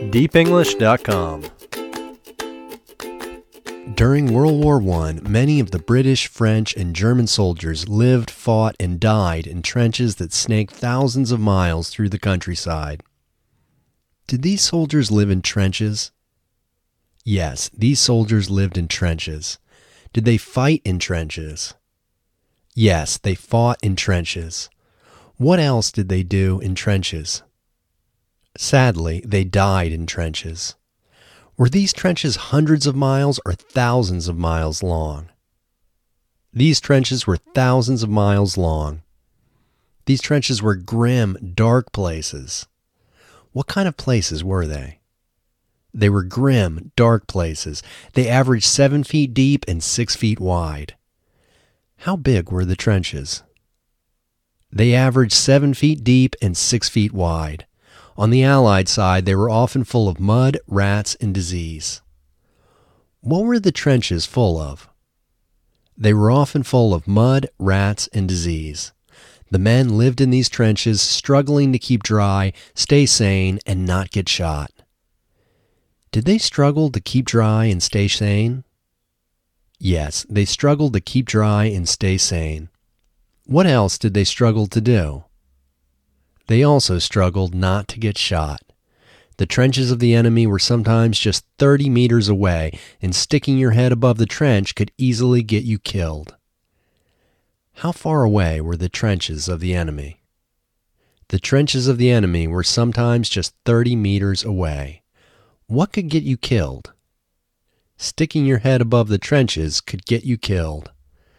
deepenglish.com. During World War I, many of the British, French, and German soldiers lived, fought, and died in trenches that snaked thousands of miles through the countryside. Did these soldiers live in trenches? Yes, these soldiers lived in trenches. Did they fight in trenches? Yes, they fought in trenches. What else did they do in trenches? Sadly, they died in trenches. Were these trenches hundreds of miles or thousands of miles long? These trenches were thousands of miles long. These trenches were grim, dark places. What kind of places were they? They were grim, dark places. They averaged 7 feet deep and 6 feet wide. How big were the trenches? They averaged 7 feet deep and 6 feet wide. On the Allied side, they were often full of mud, rats, and disease. What were the trenches full of? They were often full of mud, rats, and disease. The men lived in these trenches, struggling to keep dry, stay sane, and not get shot. Did they struggle to keep dry and stay sane? Yes, they struggled to keep dry and stay sane. What else did they struggle to do? They also struggled not to get shot. The trenches of the enemy were sometimes just 30 meters away, and sticking your head above the trench could easily get you killed. How far away were the trenches of the enemy? The trenches of the enemy were sometimes just 30 meters away. What could get you killed? Sticking your head above the trenches could get you killed.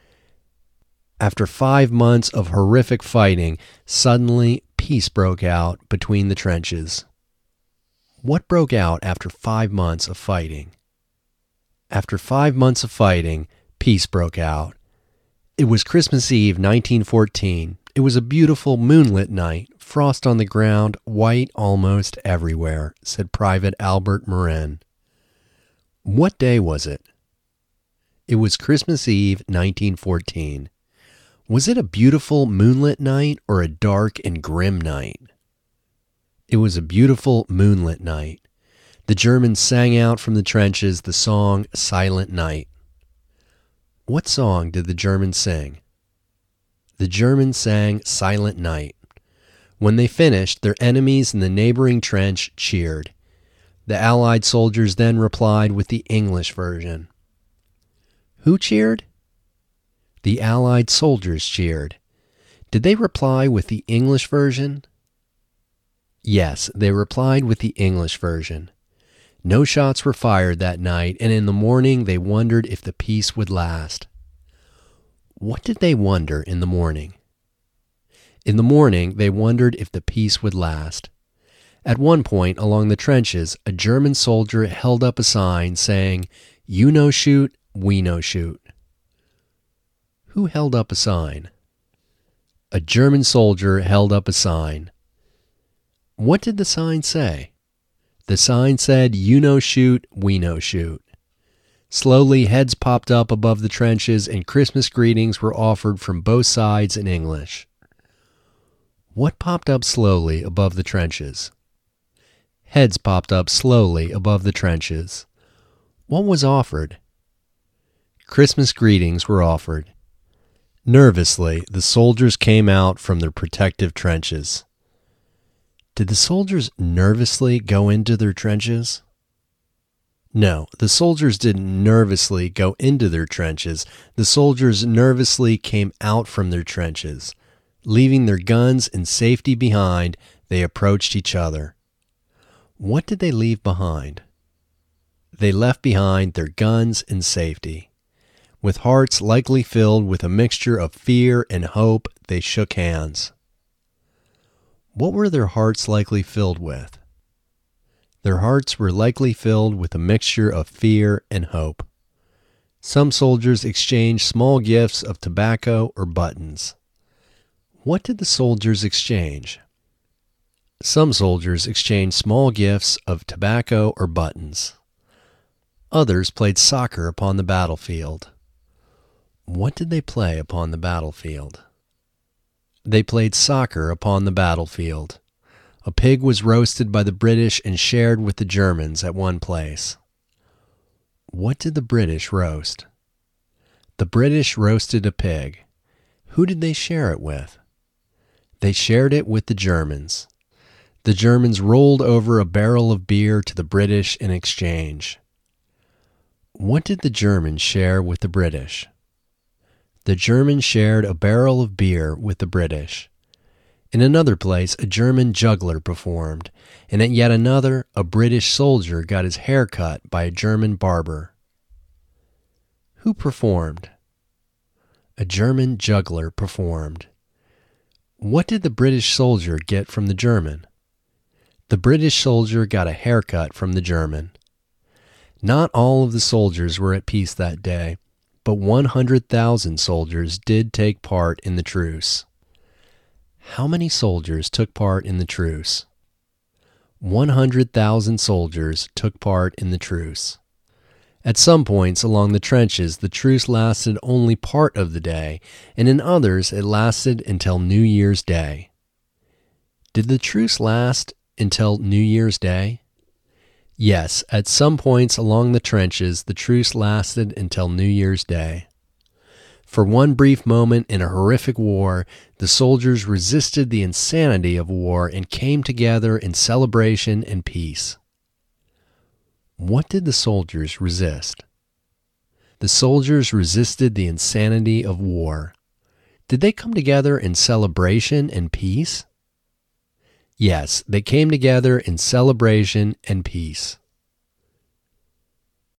After 5 months of horrific fighting, suddenly peace broke out between the trenches. What broke out after 5 months of fighting? After 5 months of fighting, peace broke out. It was Christmas Eve, 1914. It was a beautiful moonlit night, frost on the ground, white almost everywhere, said Private Albert Morin. What day was it? It was Christmas Eve, 1914. Was it a beautiful moonlit night or a dark and grim night? It was a beautiful moonlit night. The Germans sang out from the trenches the song Silent Night. What song did the Germans sing? The Germans sang Silent Night. When they finished, their enemies in the neighboring trench cheered. The Allied soldiers then replied with the English version. Who cheered? The Allied soldiers cheered. Did they reply with the English version? Yes, they replied with the English version. No shots were fired that night, and in the morning they wondered if the peace would last. What did they wonder in the morning? In the morning, they wondered if the peace would last. At one point along the trenches, a German soldier held up a sign saying, "You no shoot, we no shoot." Who held up a sign? A German soldier held up a sign. What did the sign say? The sign said, "You no shoot, we no shoot." Slowly, heads popped up above the trenches and Christmas greetings were offered from both sides in English. What popped up slowly above the trenches? Heads popped up slowly above the trenches. What was offered? Christmas greetings were offered. Nervously, the soldiers came out from their protective trenches. Did the soldiers nervously go into their trenches? No, the soldiers didn't nervously go into their trenches. The soldiers nervously came out from their trenches. Leaving their guns in safety behind, they approached each other. What did they leave behind? They left behind their guns in safety. With hearts likely filled with a mixture of fear and hope, they shook hands. What were their hearts likely filled with? Their hearts were likely filled with a mixture of fear and hope. Some soldiers exchanged small gifts of tobacco or buttons. What did the soldiers exchange? Some soldiers exchanged small gifts of tobacco or buttons. Others played soccer upon the battlefield. What did they play upon the battlefield? They played soccer upon the battlefield. A pig was roasted by the British and shared with the Germans at one place. What did the British roast? The British roasted a pig. Who did they share it with? They shared it with the Germans. The Germans rolled over a barrel of beer to the British in exchange. What did the Germans share with the British? The Germans shared a barrel of beer with the British. In another place, a German juggler performed, and at yet another, a British soldier got his hair cut by a German barber. Who performed? A German juggler performed. What did the British soldier get from the German? The British soldier got a haircut from the German. Not all of the soldiers were at peace that day, but 100,000 soldiers did take part in the truce. How many soldiers took part in the truce? 100,000 soldiers took part in the truce. At some points along the trenches, the truce lasted only part of the day, and in others it lasted until New Year's Day. Did the truce last until New Year's Day? Yes, at some points along the trenches, the truce lasted until New Year's Day. For one brief moment in a horrific war, the soldiers resisted the insanity of war and came together in celebration and peace. What did the soldiers resist? The soldiers resisted the insanity of war. Did they come together in celebration and peace? Yes, they came together in celebration and peace.